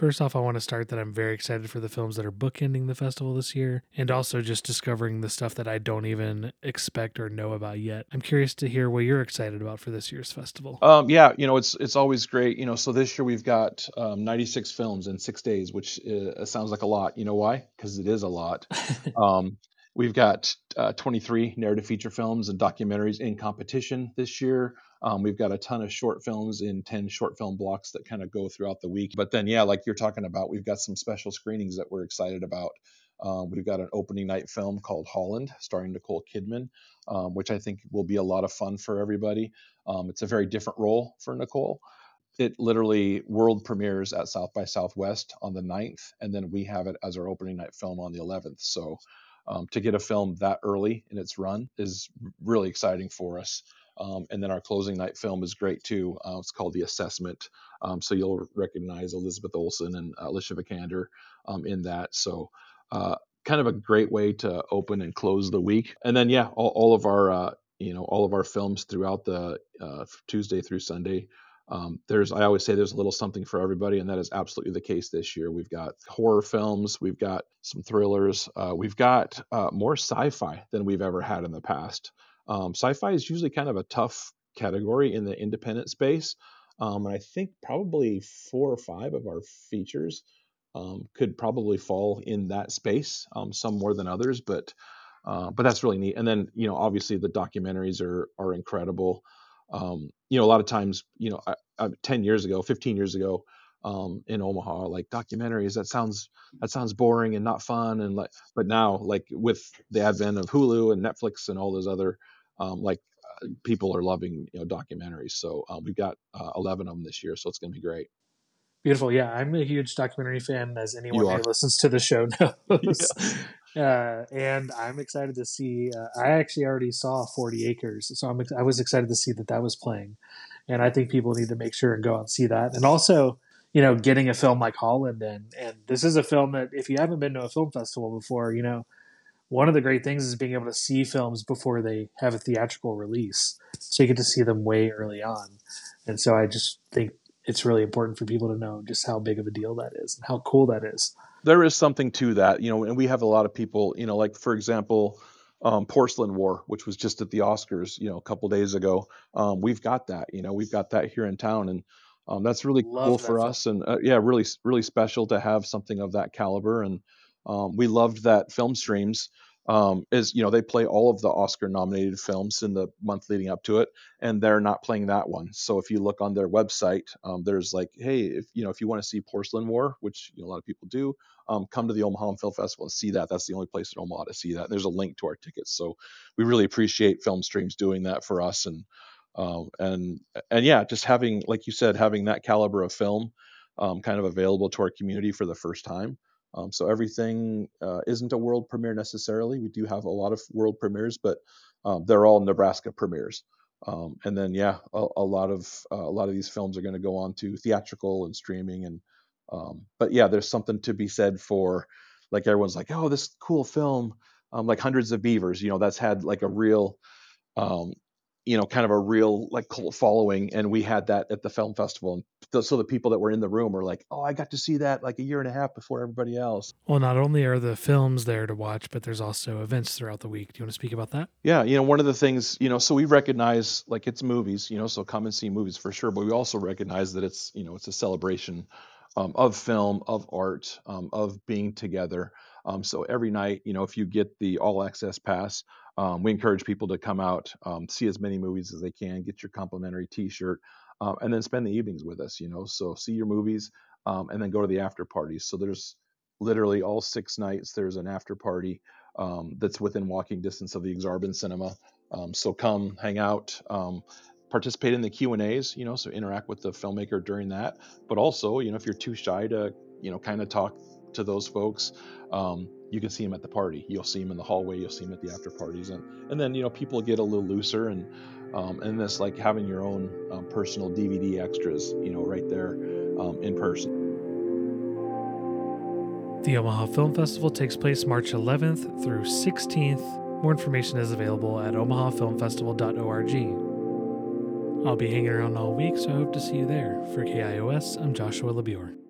First off, I want to start that I'm very excited for the films that are bookending the festival this year, and also just discovering the stuff that I don't even expect or know about yet. I'm curious to hear what you're excited about for this year's festival. Yeah, it's always great. So this year we've got 96 films in 6 days, which sounds like a lot. You know why? Because it is a lot. Um, we've got 23 narrative feature films and documentaries in competition this year. We've got a ton of short films in 10 short film blocks that kind of go throughout the week. But then, yeah, like you're talking about, we've got some special screenings that we're excited about. We've got an opening night film called Holland, starring Nicole Kidman, which I think will be a lot of fun for everybody. It's a very different role for Nicole. It literally world premieres at South by Southwest on the 9th, and then we have it as our opening night film on the 11th. So to get a film that early in its run is really exciting for us. And then our closing night film is great too. It's called The Assessment. So you'll recognize Elizabeth Olsen and Alicia Vikander in that. So kind of a great way to open and close the week. And then, yeah, all of our all of our films throughout the Tuesday through Sunday. I always say there's a little something for everybody, and that is absolutely the case this year. We've got horror films, we've got some thrillers, we've got more sci-fi than we've ever had in the past. Sci-fi is usually kind of a tough category in the independent space, and I think probably 4 or 5 of our features could probably fall in that space, some more than others, but that's really neat. And then obviously the documentaries are incredible. A lot of times 10 years ago, 15 years ago, in Omaha, like documentaries, that sounds boring and not fun, but now, like with the advent of Hulu and Netflix and all those other people are loving documentaries. So we've got 11 of them this year, so it's going to be great. Beautiful. Yeah, I'm a huge documentary fan, as anyone You who are. listens to the show knows. Yes. And I'm excited to see. I actually already saw 40 Acres, so I was excited to see that was playing, and I think people need to make sure and go out and see that. And also, getting a film like Holland in, and this is a film that if you haven't been to a film festival before, one of the great things is being able to see films before they have a theatrical release, so you get to see them way early on. And so I just think it's really important for people to know just how big of a deal that is and how cool that is. There is something to that, and we have a lot of people, like for example, Porcelain War, which was just at the Oscars, a couple days ago. We've got that here in town, and that's really cool Loved for that film. us, and yeah, really, really special to have something of that caliber. And we loved that Film Streams. Is they play all of the Oscar nominated films in the month leading up to it, and they're not playing that one. So if you look on their website, there's like, hey, if you want to see Porcelain War, which a lot of people do, come to the Omaha Film Festival and see that. That's the only place in Omaha to see that. And there's a link to our tickets. So we really appreciate Film Streams doing that for us. And yeah, just having, like you said, having that caliber of film kind of available to our community for the first time. So everything isn't a world premiere necessarily. We do have a lot of world premieres, but they're all Nebraska premieres. And then yeah, a lot of these films are going to go on to theatrical and streaming. And but yeah, there's something to be said for, like, everyone's like, oh, this cool film, like Hundreds of Beavers. That's had like a real um, kind of a real like cult following, and we had that at the film festival. And so the people that were in the room were like, "Oh, I got to see that like a year and a half before everybody else." Well, not only are the films there to watch, but there's also events throughout the week. Do you want to speak about that? Yeah, one of the things, so we recognize, like, it's movies, so come and see movies for sure, but we also recognize that it's a celebration of film, of art, of being together. So every night, if you get the all access pass, we encourage people to come out, see as many movies as they can, get your complimentary T-shirt, and then spend the evenings with us. So see your movies, and then go to the after parties. So there's literally all 6 nights. There's an after party that's within walking distance of the Exarban Cinema. So come hang out, participate in the Q&As, so interact with the filmmaker during that. But also, if you're too shy to, kind of talk to those folks, you can see them at the party. You'll see them in the hallway. You'll see them at the after parties, and then people get a little looser, and this, like, having your own personal DVD extras, right there in person. The Omaha Film Festival takes place March 11th through 16th. More information is available at omahafilmfestival.org. I'll be hanging around all week, so I hope to see you there. For KIOS, I'm Joshua LeBure.